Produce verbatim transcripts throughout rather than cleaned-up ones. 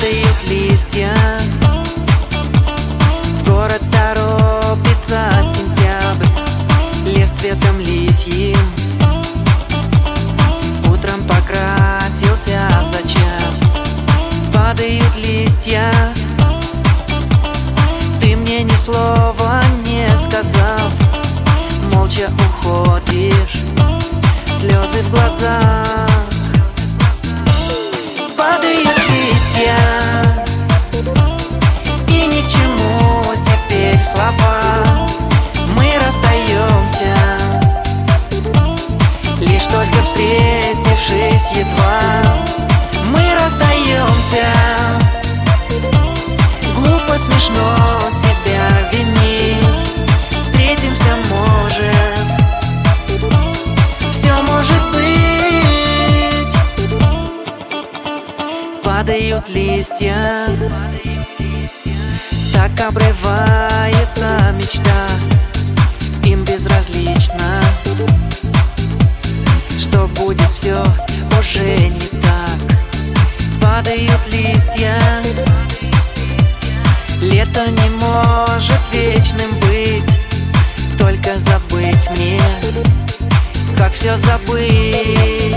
Падают листья, в город торопится сентябрь, лес цветом лисьим утром покрасился за час. Падают листья, ты мне ни слова не сказав, молча уходишь, слезы в глазах. Падают листья, и ни к чему теперь слова. Мы расстаемся, лишь только встретившись едва. Мы расстаемся, глупо, смешно себя винить. Встретимся, может, все может быть. Падают листья, так обрывается мечта. Им безразлично, что будет все уже не так. Падают листья, лето не может вечным быть. Только забыть мне, как все забыть.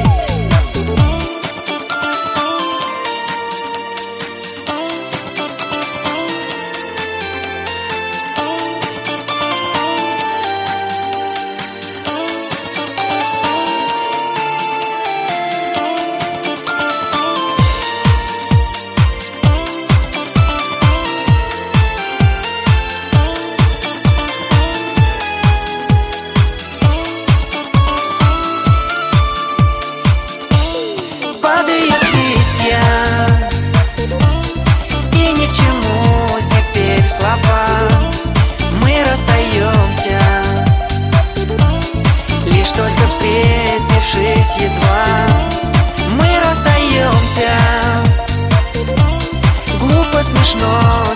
Падают листья, и ни к чему теперь слова. Мы расстаемся, лишь только встретившись едва. Мы расстаемся, глупо, смешно